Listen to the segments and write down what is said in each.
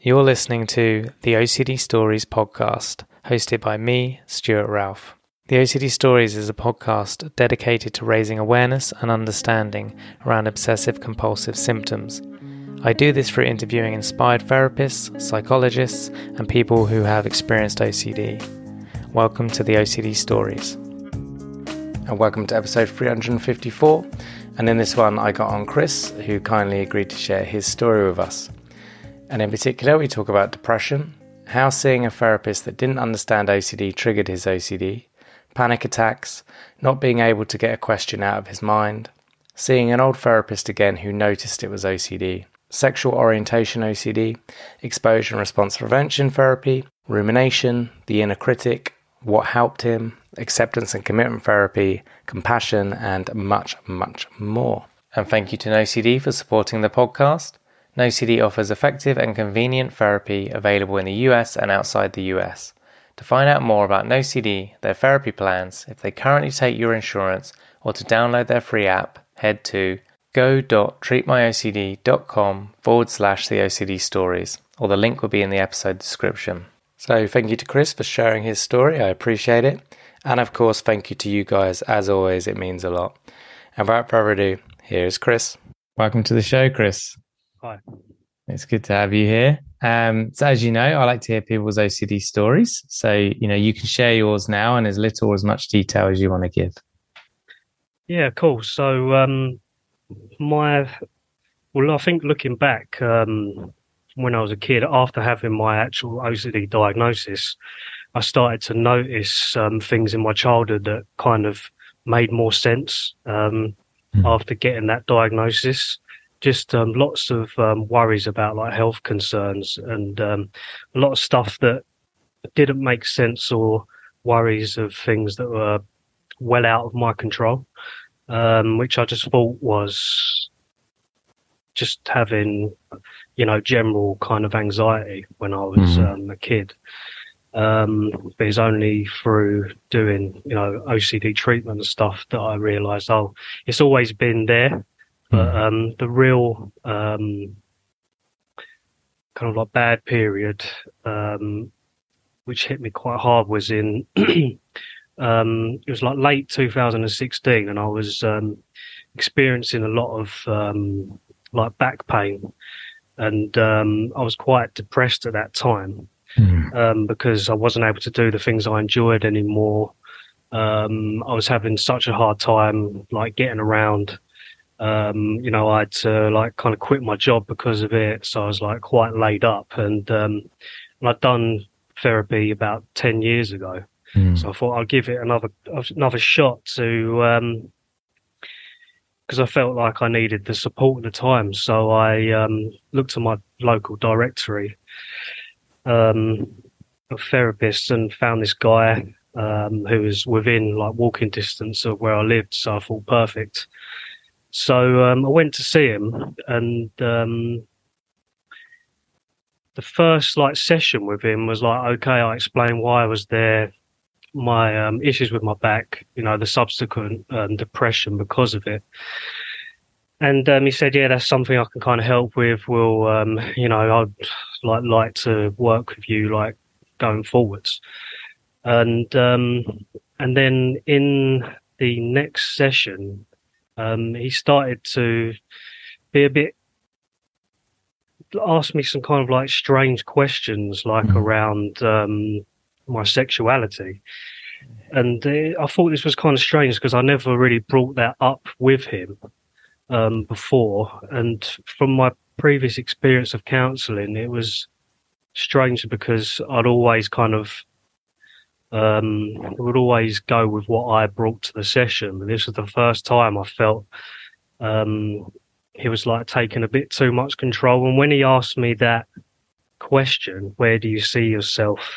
You're listening to the OCD Stories podcast, hosted by me, Stuart Ralph. The OCD Stories is a podcast dedicated to raising awareness and understanding around obsessive-compulsive symptoms. I do this through interviewing inspired therapists, psychologists, and people who have experienced OCD. Welcome to the OCD Stories. And welcome to episode 354. And in this one, I got on Chris, who kindly agreed to share his story with us. And in particular, we talk about depression, how seeing a therapist that didn't understand OCD triggered his OCD, panic attacks, not being able to get a question out of his mind, seeing an old therapist again who noticed it was OCD, sexual orientation OCD, exposure and response prevention therapy, rumination, the inner critic, what helped him, acceptance and commitment therapy, compassion, and much, much more. And thank you to NoCD for supporting the podcast. NoCD offers effective and convenient therapy available in the US and outside the US. To find out more about NoCD, their therapy plans, if they currently take your insurance, or to download their free app, head to go.treatmyocd.com/the OCD stories, or the link will be in the episode description. So thank you to Chris for sharing his story. I appreciate it. And of course, thank you to you guys. As always, it means a lot. And without further ado, here's Chris. Welcome to the show, Chris. Hi. It's good to have you here. So as you know, I like to hear people's OCD stories. So, you can share yours now in as little or as much detail as you want to give. Yeah, cool. So, I think looking back, when I was a kid, after having my actual OCD diagnosis, I started to notice things in my childhood that kind of made more sense after getting that diagnosis. Just lots of worries about like health concerns and a lot of stuff that didn't make sense, or worries of things that were well out of my control, which I just thought was just having, general kind of anxiety when I was a kid. But it's only through doing, OCD treatment and stuff that I realised, it's always been there. But the real kind of like bad period, which hit me quite hard, was in it was like late 2016, and I was experiencing a lot of like back pain, and I was quite depressed at that time because I wasn't able to do the things I enjoyed anymore. I was having such a hard time like getting around. I had to like kind of quit my job because of it. So I was like quite laid up, and I'd done therapy about 10 years ago. So I thought I'd give it another shot to, because I felt like I needed the support at the time. So I looked at my local directory of therapists and found this guy who was within like walking distance of where I lived. So I thought, perfect. So I went to see him, and the first like session with him was like, okay, I explained why I was there, my issues with my back, the subsequent depression because of it. And he said, yeah, that's something I can kind of help with. We'll, I'd like to work with you like going forwards. And then in the next session, he started to be a bit, ask me some kind of like strange questions, like around my sexuality. And I thought this was kind of strange because I never really brought that up with him before. And from my previous experience of counselling, it was strange because I'd always kind of would always go with what I brought to the session. But this was the first time I felt he was like taking a bit too much control. And when he asked me that question, where do you see yourself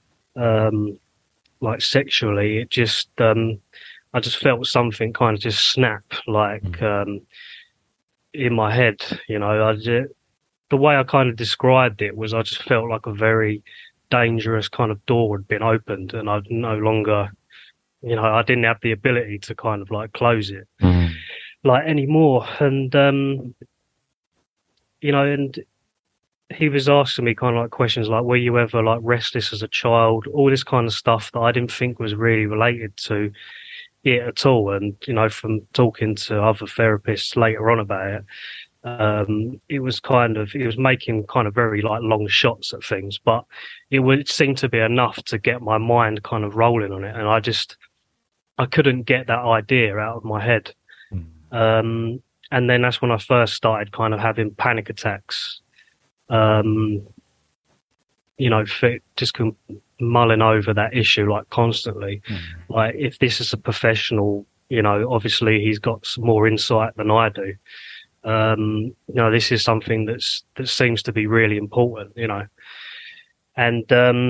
like sexually, it just I just felt something kind of just snap like in my head. The way I kind of described it was I just felt like a very dangerous kind of door had been opened, and I'd no longer, I didn't have the ability to kind of like close it like anymore. And and he was asking me kind of like questions like, were you ever like restless as a child? All this kind of stuff that I didn't think was really related to it at all. And, you know, from talking to other therapists later on about it, it was making kind of very like long shots at things, but it would seem to be enough to get my mind kind of rolling on it. And I couldn't get that idea out of my head. And then that's when I first started kind of having panic attacks. You know, just mulling over that issue like constantly. Like, if this is a professional, you know, obviously he's got some more insight than I do. You know, this is something that seems to be really important, you know. And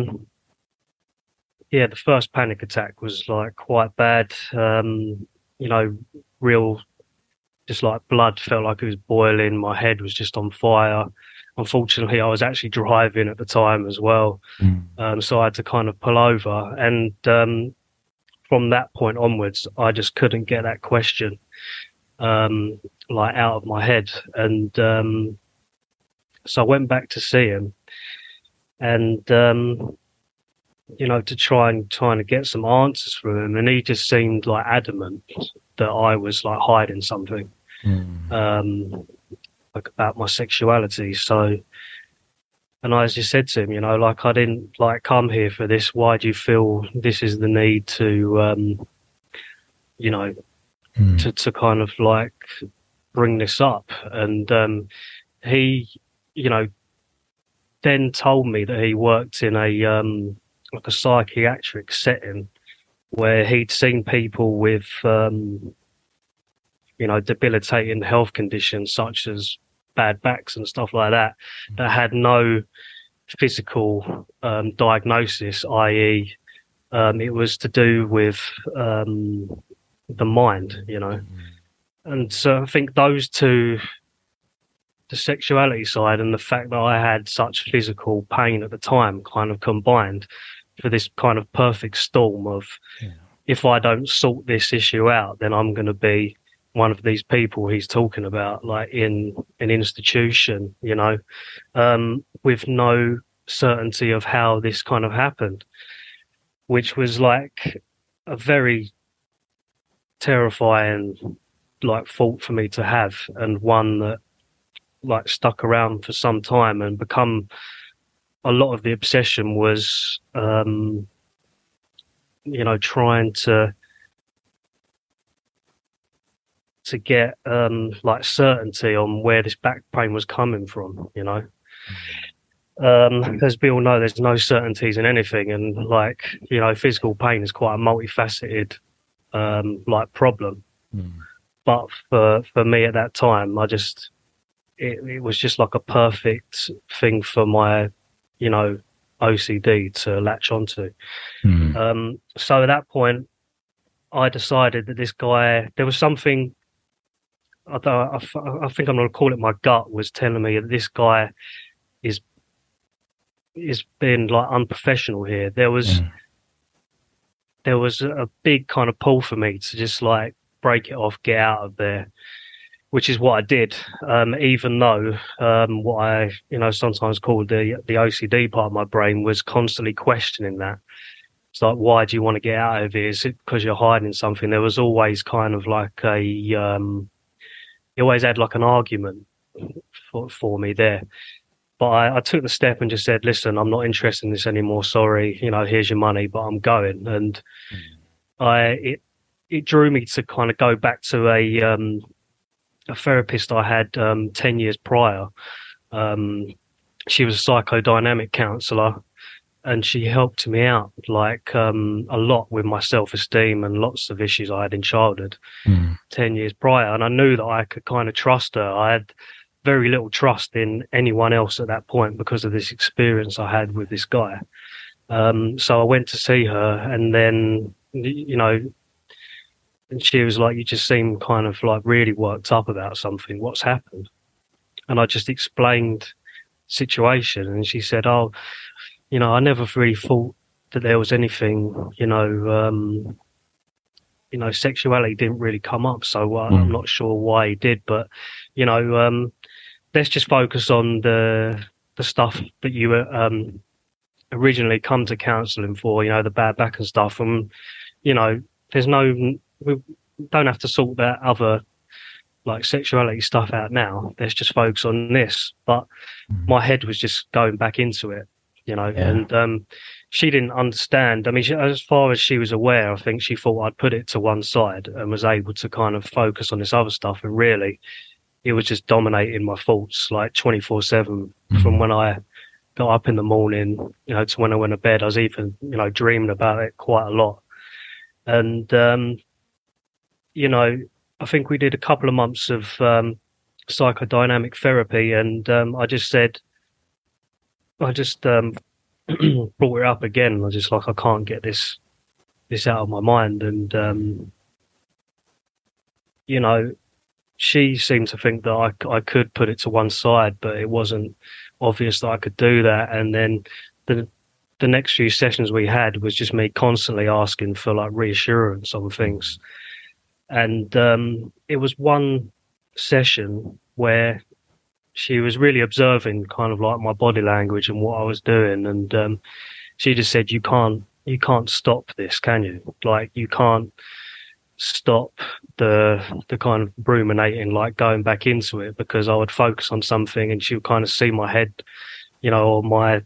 yeah, the first panic attack was like quite bad. You know, real, just like blood felt like it was boiling. My head was just on fire. Unfortunately, I was actually driving at the time as well. So I had to kind of pull over. And from that point onwards, I just couldn't get that question like out of my head. And so I went back to see him, and you know, to try to get some answers from him. And he just seemed like adamant that I was like hiding something. Like about my sexuality. So, and I just said to him, you know, like, I didn't like come here for this. Why do you feel this is the need to, you know, to kind of like bring this up? And he, you know, then told me that he worked in a like a psychiatric setting where he'd seen people with you know, debilitating health conditions such as bad backs and stuff like that, that had no physical diagnosis, i.e. It was to do with the mind, you know. And so I think those two, the sexuality side and the fact that I had such physical pain at the time, kind of combined for this kind of perfect storm of, if I don't sort this issue out, then I'm going to be one of these people he's talking about, like in an institution, you know, with no certainty of how this kind of happened, which was like a very terrifying like thought for me to have, and one that like stuck around for some time and become a lot of the obsession was, you know, trying to get like certainty on where this back pain was coming from, you know. As we all know, there's no certainties in anything, and like, you know, physical pain is quite a multifaceted like problem. But for me at that time, it was just like a perfect thing for my, you know, OCD to latch onto. So at that point, I decided that this guy, there was something, I think I'm going to call it my gut, was telling me that this guy is being like unprofessional here. There was a big kind of pull for me to just like break it off, get out of there, which is what I did. Even though what I, you know, sometimes call the OCD part of my brain was constantly questioning that. It's like, why do you want to get out of here? Is it because you're hiding something? There was always kind of like he always had like an argument for me there. But I took the step and just said, listen, I'm not interested in this anymore. Sorry, you know, here's your money, but I'm going. And it drew me to kind of go back to a therapist I had 10 years prior. She was a psychodynamic counselor, and she helped me out like a lot with my self-esteem and lots of issues I had in childhood 10 years prior. And I knew that I could kind of trust her. I had very little trust in anyone else at that point because of this experience I had with this guy. So I went to see her, and then, you know, and she was like, you just seem kind of like really worked up about something. What's happened? And I just explained the situation, and she said, oh, you know, I never really thought that there was anything, you know, sexuality didn't really come up. So I'm not sure why he did, but, you know, let's just focus on the the stuff that you originally come to counselling for, you know, the bad back and stuff. And, you know, we don't have to sort that other like sexuality stuff out now. Let's just focus on this. But my head was just going back into it, you know, and she didn't understand. I mean, as far as she was aware, I think she thought I'd put it to one side and was able to kind of focus on this other stuff. And really, it was just dominating my thoughts like 24/7 from when I got up in the morning, you know, to when I went to bed. I was even, you know, dreaming about it quite a lot. And, you know, I think we did a couple of months of psychodynamic therapy, and I just brought it up again. I was just like, I can't get this out of my mind. And, you know, she seemed to think that I could put it to one side, but it wasn't obvious that I could do that. And then the next few sessions we had was just me constantly asking for like reassurance on things. And it was one session where she was really observing kind of like my body language and what I was doing. And she just said, you can't stop this, can you? Like, you can't stop the kind of ruminating, like going back into it, because I would focus on something and she would kind of see my head, you know, or my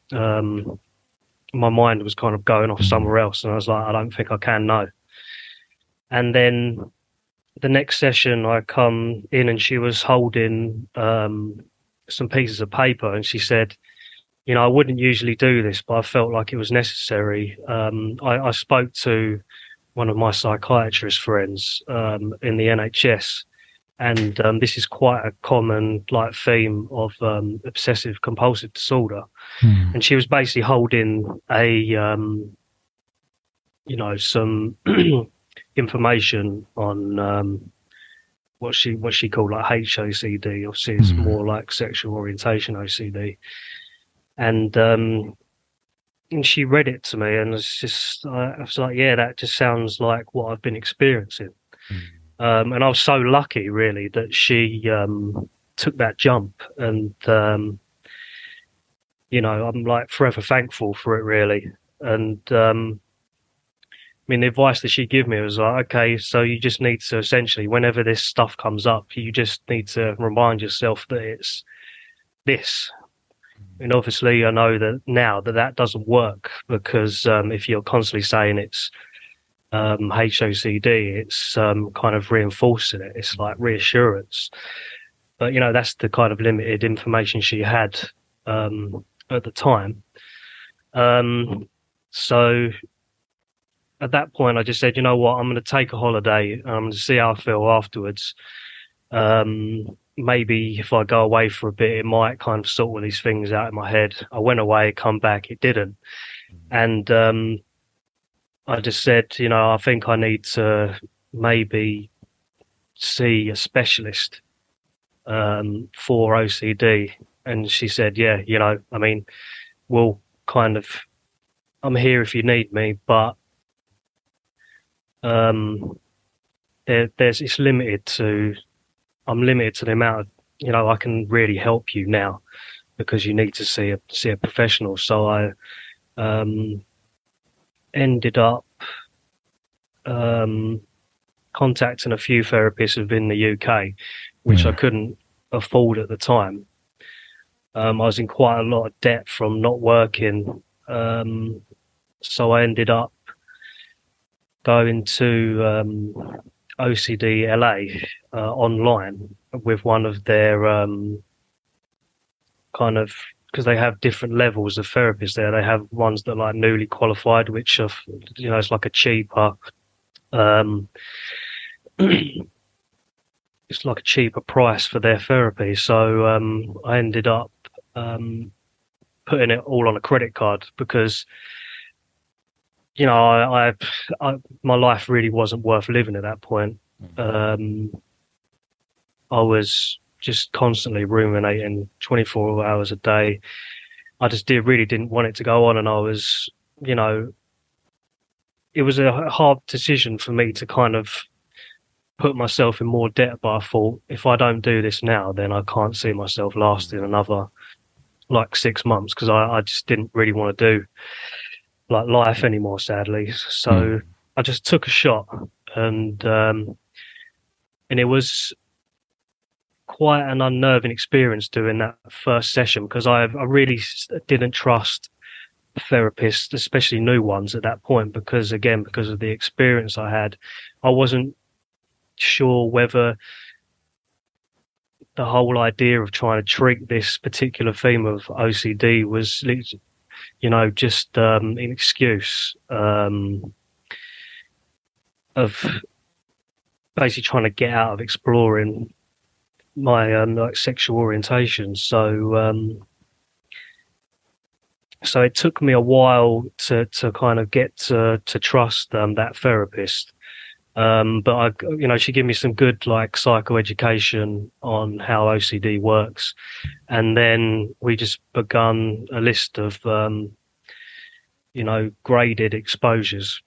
mind was kind of going off somewhere else. And I was like, I don't think I can, no. And then the next session I come in and she was holding some pieces of paper, and she said, you know, I wouldn't usually do this, but I felt like it was necessary. I spoke to one of my psychiatrist friends in the NHS, and this is quite a common like theme of obsessive compulsive disorder. And she was basically holding a you know, some information on what she called like HOCD, obviously it's more like sexual orientation OCD, and she read it to me, and it's just I was like, yeah, that just sounds like what I've been experiencing. And I was so lucky, really, that she took that jump, and you know, I'm like forever thankful for it, really. And I mean, the advice that she gave me was like, okay, so you just need to essentially, whenever this stuff comes up, you just need to remind yourself that it's this. And obviously, I know that now that doesn't work, because if you're constantly saying it's HOCD, it's kind of reinforcing it. It's like reassurance. But, you know, that's the kind of limited information she had at the time. So at that point, I just said, you know what, I'm going to take a holiday and I'm going to see how I feel afterwards. Maybe if I go away for a bit, it might kind of sort all these things out in my head. I went away, come back, it didn't. And I just said, you know, I think I need to maybe see a specialist for OCD. And she said, yeah, you know, I mean, we'll kind of, I'm here if you need me, but it's limited to, I'm limited to the amount of, you know, I can really help you now, because you need to see a professional. So I ended up contacting a few therapists within the UK, which I couldn't afford at the time. I was in quite a lot of debt from not working, so I ended up going to OCD LA online with one of their kind of, because they have different levels of therapists there. They have ones that are like newly qualified, which are, you know, it's like a cheaper it's like a cheaper price for their therapy. So I ended up putting it all on a credit card, because, you know, I my life really wasn't worth living at that point. I was just constantly ruminating 24 hours a day. I just really didn't want it to go on, and I was, you know, it was a hard decision for me to kind of put myself in more debt, but I thought, if I don't do this now, then I can't see myself lasting another like 6 months because I just didn't really want to do like life anymore, sadly. So I just took a shot, and it was quite an unnerving experience doing that first session because I really didn't trust therapists, especially new ones at that point, because of the experience I had. I wasn't sure whether the whole idea of trying to treat this particular theme of OCD was, just an excuse of basically trying to get out of exploring my like sexual orientation. So it took me a while to kind of get to trust that therapist. But she gave me some good like psychoeducation on how OCD works, and then we just begun a list of graded exposures.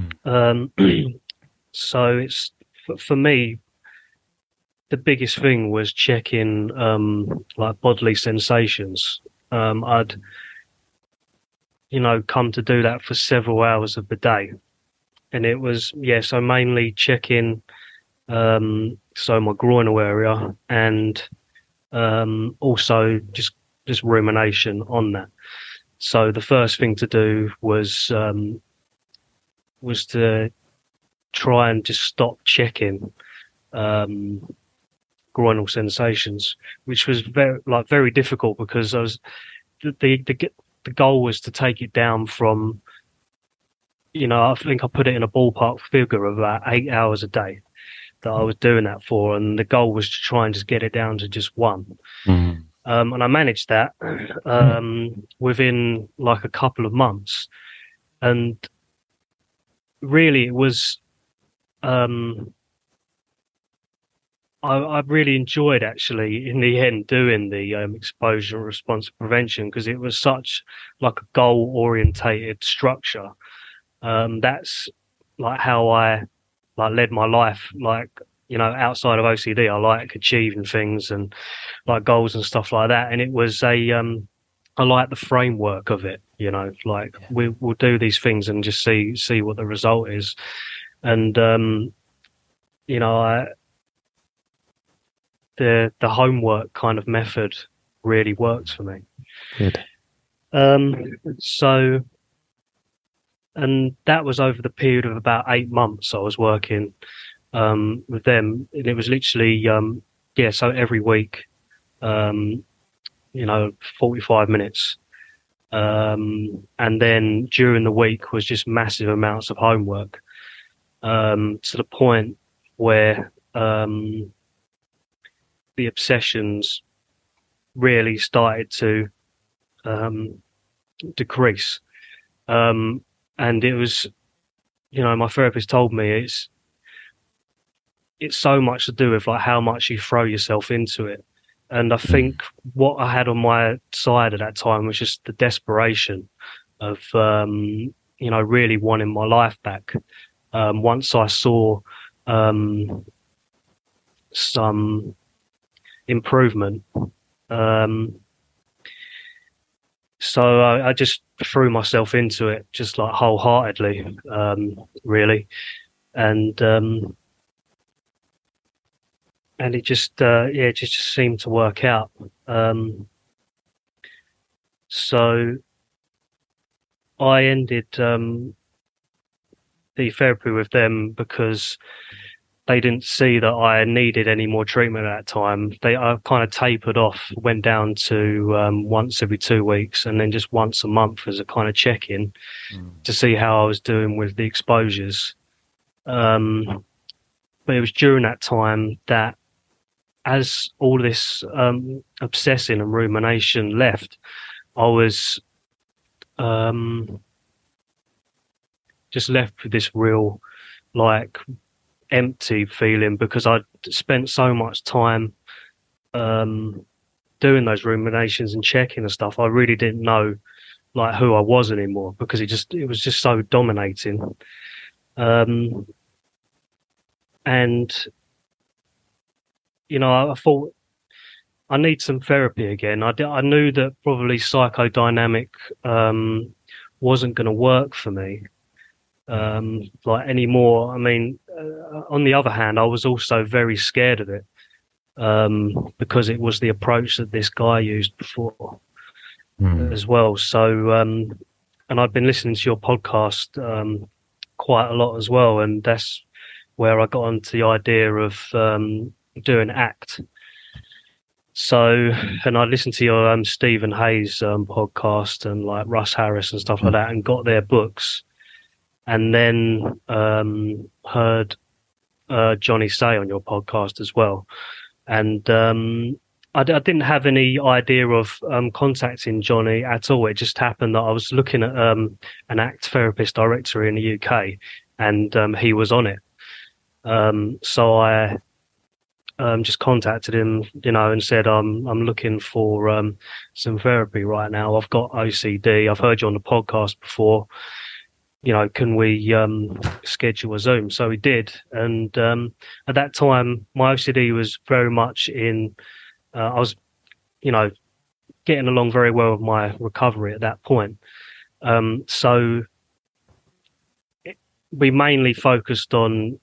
So it's for me, the biggest thing was checking like bodily sensations. I'd come to do that for several hours of the day. And it was, so mainly checking, so my groinal area, and also just rumination on that. So the first thing to do was to try and just stop checking groinal sensations, which was very difficult because the goal was to take it down from, I think I put it in a ballpark figure of about 8 hours a day that I was doing that for. And the goal was to try and just get it down to just one. And I managed that within like a couple of months. And really it was, I really enjoyed actually in the end doing the exposure and response prevention because it was such like a goal orientated structure. That's like how I like led my life, like, outside of OCD. I like achieving things and like goals and stuff like that. And it was I like the framework of it, like we'll do these things and just see what the result is. And, the homework kind of method really works for me. Good. And that was over the period of about 8 months I was working with them. And it was literally, so every week, 45 minutes. And then during the week was just massive amounts of homework to the point where the obsessions really started to decrease. And it was, my therapist told me it's so much to do with like how much you throw yourself into it. And I think what I had on my side at that time was just the desperation of, really wanting my life back. Once I saw some improvement, so I just threw myself into it, just like wholeheartedly, really, and it just it just seemed to work out. So I ended the therapy with them because they didn't see that I needed any more treatment at that time. I kind of tapered off, went down to once every 2 weeks and then just once a month as a kind of check-in to see how I was doing with the exposures. But it was during that time that as all this obsessing and rumination left, I was just left with this real, like, empty feeling because I'd spent so much time doing those ruminations and checking and stuff. I really didn't know like who I was anymore because it was just so dominating. And I thought I need some therapy again. I knew that probably psychodynamic wasn't going to work for me like anymore. I mean, on the other hand, I was also very scared of it because it was the approach that this guy used before as well. So, and I've been listening to your podcast quite a lot as well, and that's where I got onto the idea of doing ACT. So, and I listened to your Stephen Hayes podcast and like Russ Harris and stuff like that, and got their books, and then heard Johnny Say on your podcast as well. And I didn't have any idea of contacting Johnny at all. It just happened that I was looking at an ACT therapist directory in the UK, and he was on it. So I just contacted him, and said, I'm looking for some therapy right now. I've got OCD. I've heard you on the podcast before. Can we schedule a Zoom? So we did. And at that time, my OCD was very much in, I was, getting along very well with my recovery at that point. So we mainly focused on,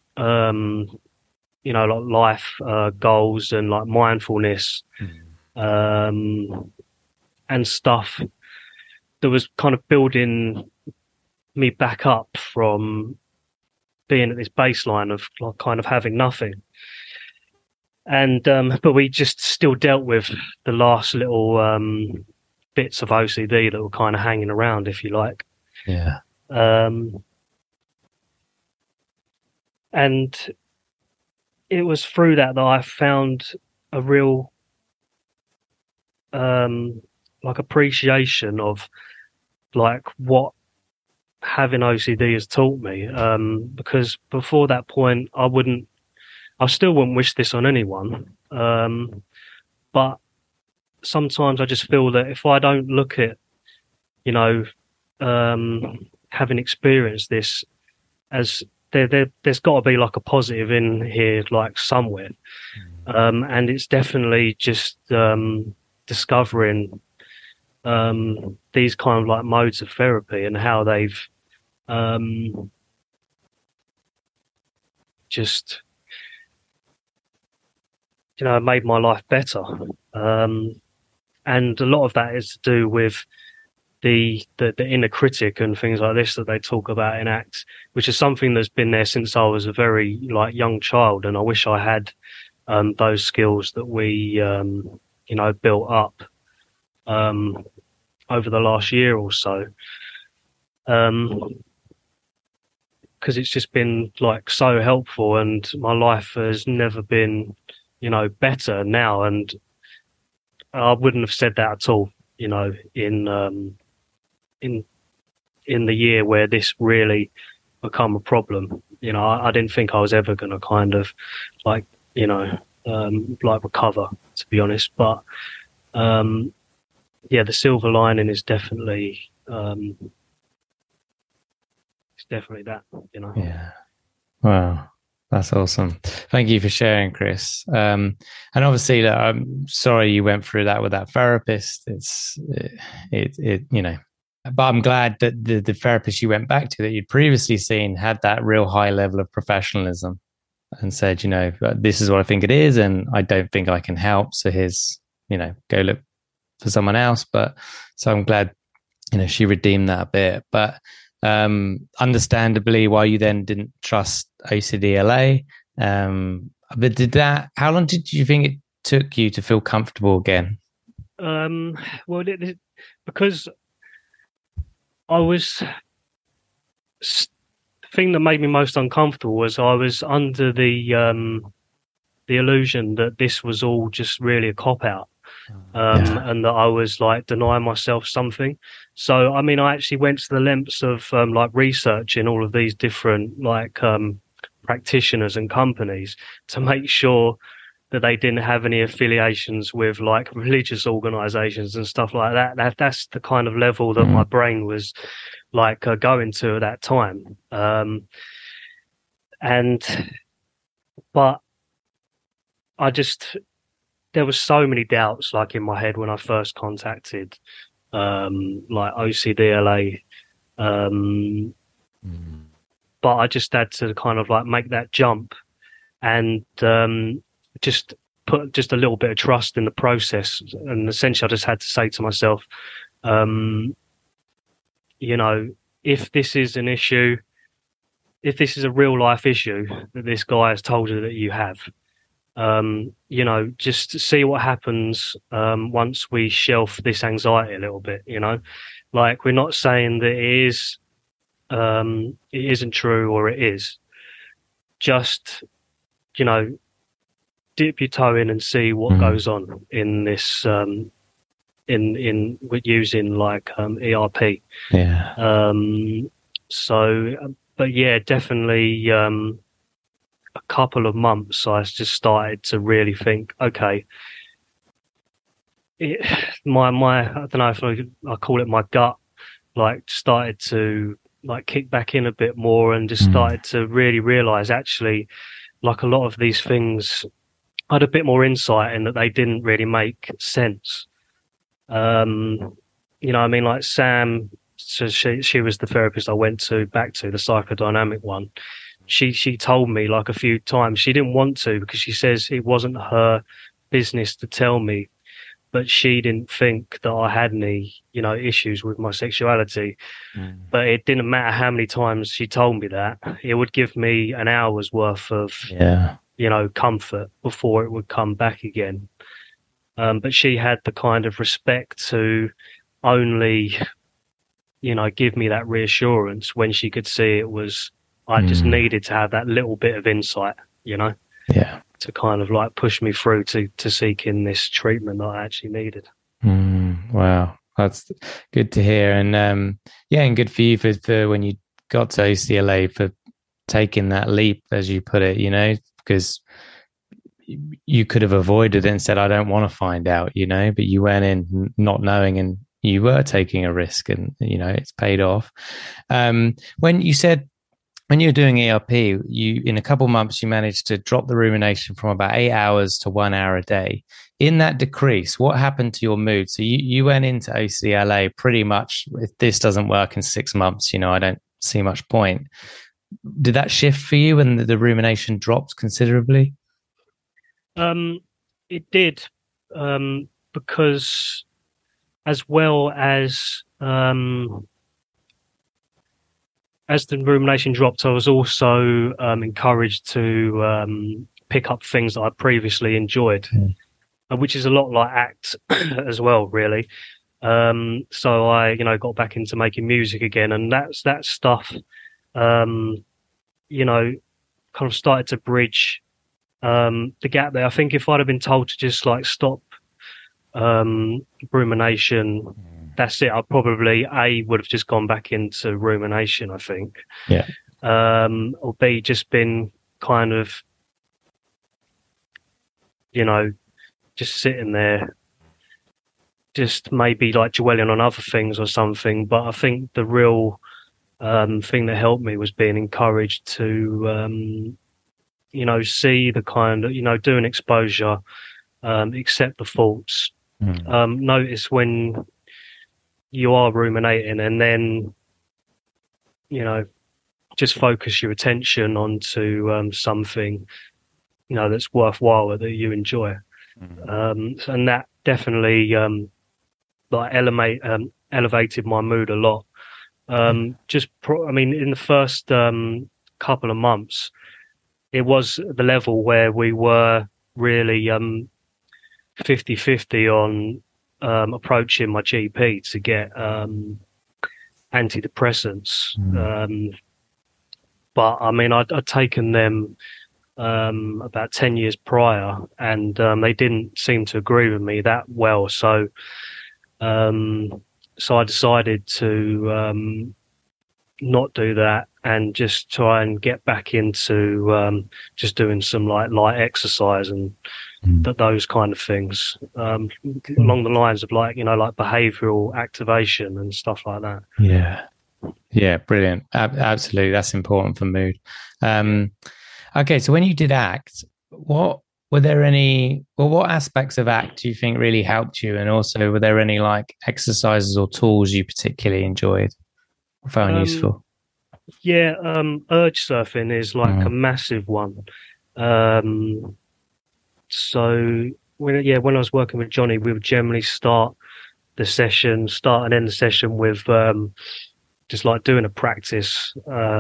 like life goals and like mindfulness and stuff that was kind of building me back up from being at this baseline of like kind of having nothing. And but we just still dealt with the last little bits of OCD that were kind of hanging around, if you like. Yeah. And it was through that I found a real like appreciation of like what having OCD has taught me, because before that point I still wouldn't wish this on anyone, but sometimes I just feel that if I don't look at having experienced this as there's got to be like a positive in here like somewhere, and it's definitely just discovering these kind of like modes of therapy and how they've just made my life better, and a lot of that is to do with the inner critic and things like this that they talk about in ACT, which is something that's been there since I was a very like young child, and I wish I had those skills that we built up over the last year or so, because it's just been like so helpful, and my life has never been better now. And I wouldn't have said that at all in the year where this really become a problem. I didn't think I was ever going to kind of like like recover, to be honest. But yeah, the silver lining is definitely it's definitely that. Yeah. Wow. That's awesome. Thank you for sharing, Chris. And obviously, I'm sorry you went through that with that therapist. But I'm glad that the therapist you went back to that you'd previously seen had that real high level of professionalism and said, this is what I think it is, and I don't think I can help. So here's, go look for someone else. But so I'm glad, she redeemed that a bit. But understandably, why you then didn't trust OCDLA. But how long did you think it took you to feel comfortable again? Well, because I was, the thing that made me most uncomfortable was I was under the illusion that this was all just really a cop out. And that I was like denying myself something. So, I mean, I actually went to the lengths of like researching all of these different like practitioners and companies to make sure that they didn't have any affiliations with like religious organizations and stuff like that. That's the kind of level that my brain was like going to at that time. But I just, there was so many doubts like in my head when I first contacted like OCDLA, but I just had to kind of like make that jump and just put just a little bit of trust in the process. And essentially I just had to say to myself, you know, if this is an issue, if this is a real life issue that this guy has told you that you have, you know, just see what happens once we shelf this anxiety a little bit, you know. Like, we're not saying that it isn't true or it is. Just, you know, dip your toe in and see what goes on in this in with using like ERP. Yeah. So, but yeah, definitely a couple of months I just started to really think, okay, my I don't know if I call it my gut, like started to like kick back in a bit more and just started to really realize actually like a lot of these things I had a bit more insight in that they didn't really make sense. You know, I mean, like Sam, so she was the therapist I went back to, the psychodynamic one. She told me like a few times she didn't want to because she says it wasn't her business to tell me, but she didn't think that I had any, you know, issues with my sexuality. But it didn't matter how many times she told me that, it would give me an hour's worth of, you know, comfort before it would come back again. But she had the kind of respect to only, you know, give me that reassurance when she could see it was, I just needed to have that little bit of insight, you know, to kind of like push me through to seeking this treatment that I actually needed. Wow. That's good to hear. And and good for you for when you got to OCLA for taking that leap, as you put it, you know, because you could have avoided it and said, I don't want to find out, you know, but you went in not knowing and you were taking a risk and, you know, it's paid off. When you said, when you were doing ERP, you in a couple of months, you managed to drop the rumination from about 8 hours to 1 hour a day. In that decrease, what happened to your mood? So you went into OCLA pretty much, if this doesn't work in 6 months, you know, I don't see much point. Did that shift for you when the rumination dropped considerably? It did, because as well as the rumination dropped, I was also encouraged to pick up things that I previously enjoyed, which is a lot like ACT as well, really. So I, you know, got back into making music again, and that stuff, you know, kind of started to bridge the gap there. I think if I'd have been told to just like stop rumination, that's it. I probably would have just gone back into rumination, I think. Or B, just been kind of, you know, just sitting there, just maybe like dwelling on other things or something. But I think the real thing that helped me was being encouraged to, you know, see the kind of, you know, do an exposure, accept the faults, notice when you are ruminating, and then, you know, just focus your attention onto something, you know, that's worthwhile, that you enjoy. And that definitely like elevated my mood a lot. I mean, in the first couple of months, it was the level where we were really 50-50 on approaching my GP to get antidepressants. But I mean, I'd taken them about 10 years prior, and they didn't seem to agree with me that well. So I decided to not do that and just try and get back into just doing some like light exercise and those kind of things, along the lines of like, you know, like behavioral activation and stuff like that. Yeah, brilliant. Absolutely, that's important for mood. Okay, so when you did ACT, what Were there any, well, what aspects of ACT do you think really helped you? And also, were there any like exercises or tools you particularly enjoyed or found useful? Yeah, urge surfing is like a massive one. Um, so when I was working with Johnny, we would generally start and end the session with just like doing a practice.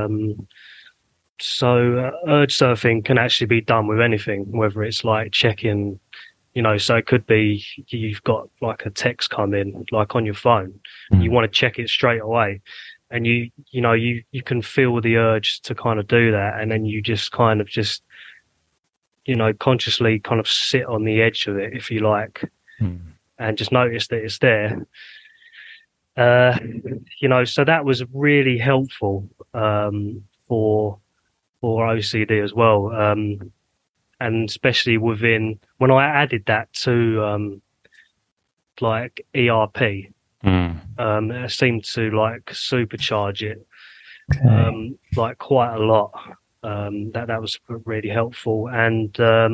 So urge surfing can actually be done with anything, whether it's like checking, so it could be you've got like a text come in, like on your phone, you want to check it straight away, and you can feel the urge to kind of do that, and then you just kind of consciously kind of sit on the edge of it, if you like, and just notice that it's there. So that was really helpful for OCD as well, and especially when I added that to like ERP, it seemed to like supercharge it like quite a lot. That was really helpful, and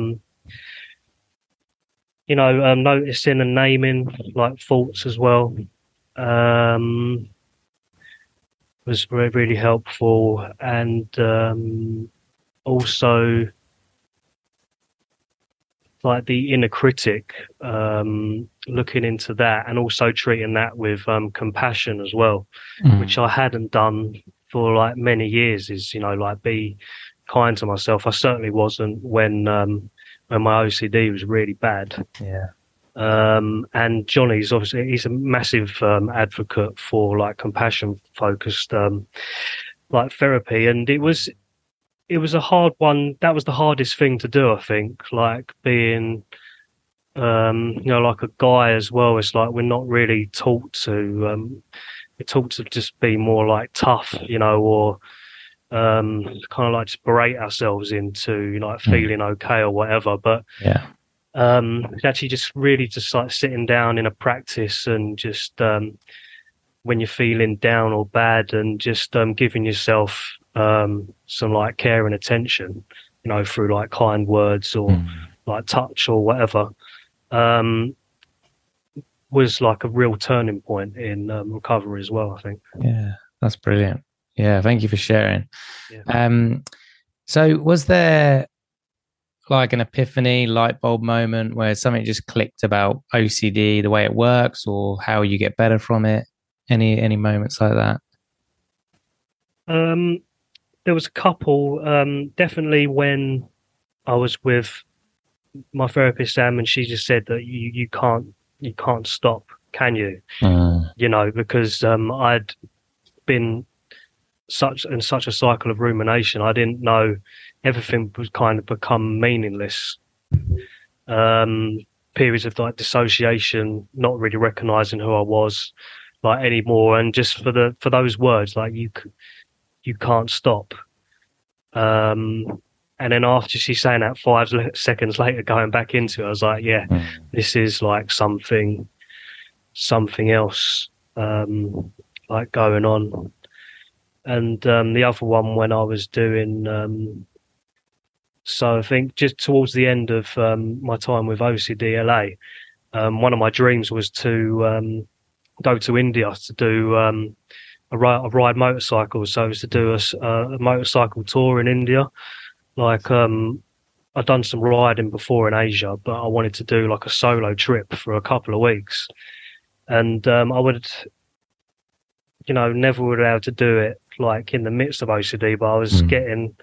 noticing and naming like thoughts as well was really helpful, and also like the inner critic, looking into that, and also treating that with compassion as well, which I hadn't done for like many years. Is like be kind to myself. I certainly wasn't when my OCD was really bad. Yeah. And Johnny's obviously, he's a massive advocate for like compassion focused like therapy, and it was a hard one. That was the hardest thing to do, I think, like being like a guy as well. It's like we're not really taught to we're taught to just be more like tough, or kind of like just berate ourselves into like feeling okay or whatever. But yeah, actually just really just like sitting down in a practice and just when you're feeling down or bad, and just giving yourself some like care and attention, through like kind words or like touch or whatever, was like a real turning point in recovery as well, I think. Yeah, that's brilliant. Yeah, thank you for sharing. Yeah. So was there like an epiphany, light bulb moment where something just clicked about OCD, the way it works, or how you get better from it? Any moments like that? There was a couple. Definitely when I was with my therapist Sam, and she just said that you can't stop, can you? Because I'd been such a cycle of rumination. I didn't know everything was kind of become meaningless. Periods of like dissociation, not really recognizing who I was like anymore, and just for those words like you can't stop. And then after she's saying that, 5 seconds later, going back into it, I was like, yeah, this is like something else like going on. And the other one when I was doing, so I think just towards the end of my time with OCDLA, one of my dreams was to go to India to do ride motorcycles. So it was to do a motorcycle tour in India. Like I'd done some riding before in Asia, but I wanted to do like a solo trip for a couple of weeks. And I would, never would have been able to do it like in the midst of OCD, but I was getting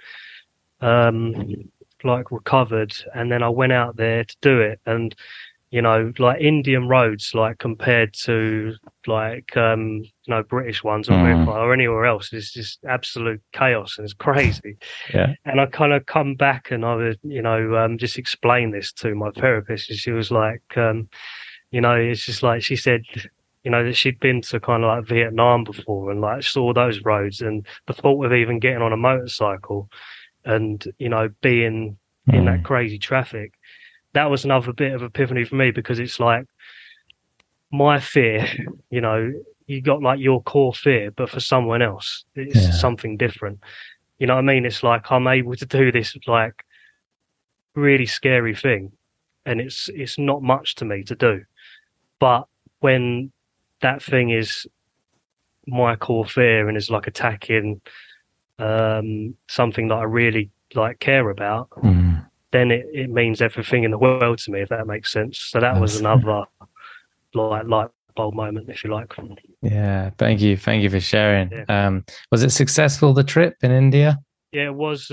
like recovered, and then I went out there to do it. And like Indian roads, like compared to like British ones or anywhere else, it's just absolute chaos and it's crazy. Yeah. And I kind of come back and I would just explain this to my therapist, and she was like, it's just like, she said, that she'd been to kind of like Vietnam before and like saw those roads, and the thought of even getting on a motorcycle and being in that crazy traffic, that was another bit of epiphany for me, because it's like my fear, you got like your core fear, but for someone else it's something different. You know what I mean? It's like I'm able to do this like really scary thing, and it's not much to me to do. But when that thing is my core fear and is like attacking something that I really like care about, then it means everything in the world to me, if that makes sense. So that was another light bulb moment, if you like. Yeah, thank you for sharing. Yeah. Was it successful, the trip in India? Yeah, it was.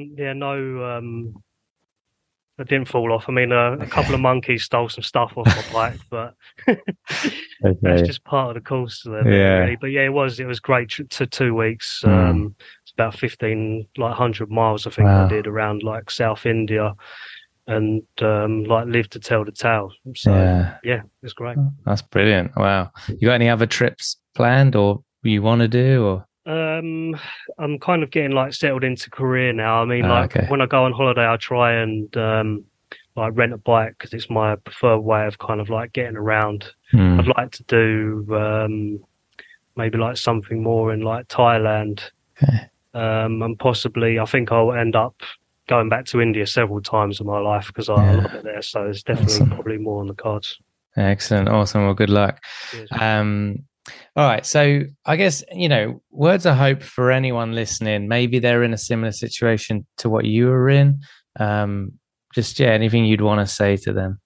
I didn't fall off. I mean, a couple of monkeys stole some stuff off my bike, but that's just part of the course to them, really. But yeah, it was great to 2 weeks. It's about 1,500 miles, I think. Wow. I did around like South India, and like live to tell the tale. So yeah, it's great. That's brilliant. Wow. You got any other trips planned or you want to do, or? I'm kind of getting like settled into career now. I mean, when I go on holiday, I try and like rent a bike because it's my preferred way of kind of like getting around. I'd like to do maybe like something more in like Thailand, and possibly I think I'll end up going back to India several times in my life because I love it there. So it's definitely probably more on the cards. Excellent, awesome. Well, good luck. Cheers. All right. So I guess, words of hope for anyone listening. Maybe they're in a similar situation to what you were in. Anything you'd want to say to them?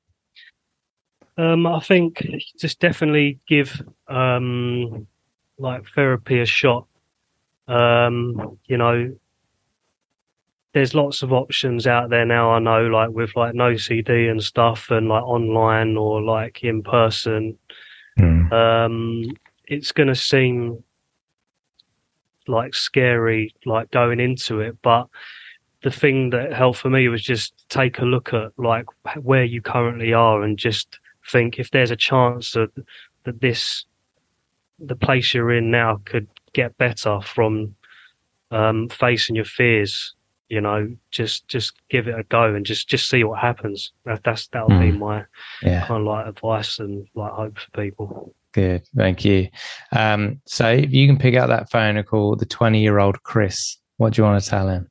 I think just definitely give like therapy a shot. There's lots of options out there now, I know, like with like NoCD and stuff, and like online or like in person. It's going to seem like scary, like going into it, but the thing that helped for me was just take a look at like where you currently are and just think if there's a chance that the place you're in now could get better from facing your fears, just give it a go and just see what happens. That'll be my kind of like advice and like hope for people. Good, thank you. So if you can pick out that phone and call the 20-year-old Chris, what do you want to tell him?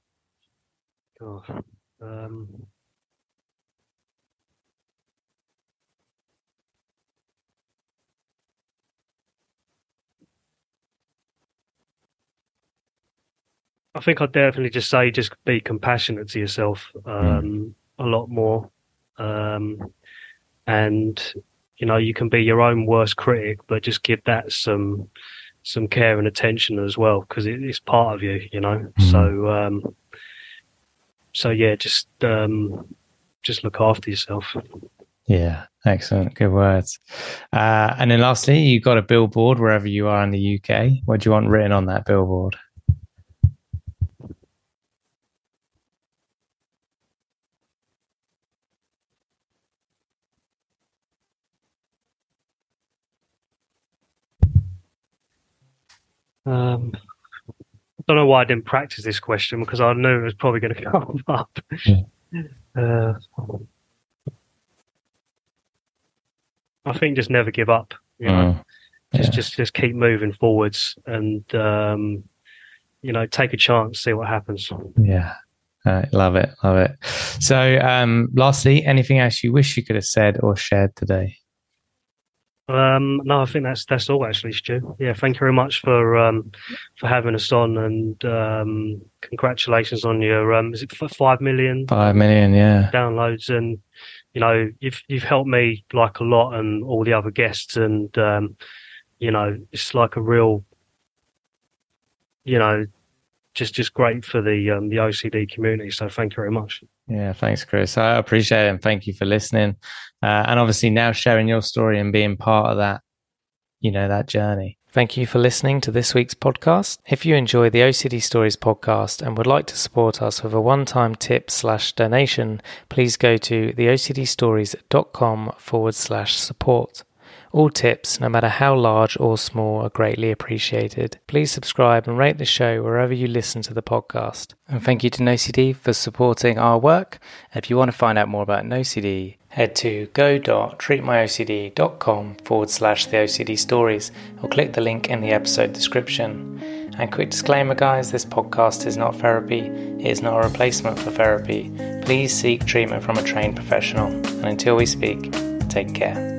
I think I'd definitely just say just be compassionate to yourself a lot more, and you can be your own worst critic, but just give that some care and attention as well because it's part of you, So yeah, just look after yourself. Yeah, excellent, good words. And then lastly, you got a billboard wherever you are in the UK. What do you want written on that billboard? I don't know why I didn't practice this question because I knew it was probably going to come up. I think just never give up. Just keep moving forwards and take a chance, see what happens. Yeah, love it. So, lastly, anything else you wish you could have said or shared today? No, I think that's all actually, Stu. Yeah, thank you very much for having us on, and congratulations on your is it 5 million? 5 million, yeah, downloads, and you've helped me like a lot, and all the other guests, and it's like a real, just great for the OCD community. So thank you very much. Yeah, thanks, Chris. I appreciate it, and thank you for listening. And obviously now sharing your story and being part of that, that journey. Thank you for listening to this week's podcast. If you enjoy the OCD Stories podcast and would like to support us with a one-time tip/donation, please go to theocdstories.com/support. All tips, no matter how large or small, are greatly appreciated. Please subscribe and rate the show wherever you listen to the podcast. And thank you to NoCD for supporting our work. If you want to find out more about NoCD, head to go.treatmyocd.com/theOCD stories or click the link in the episode description. And quick disclaimer guys, this podcast is not therapy, it is not a replacement for therapy. Please seek treatment from a trained professional. And until we speak, take care.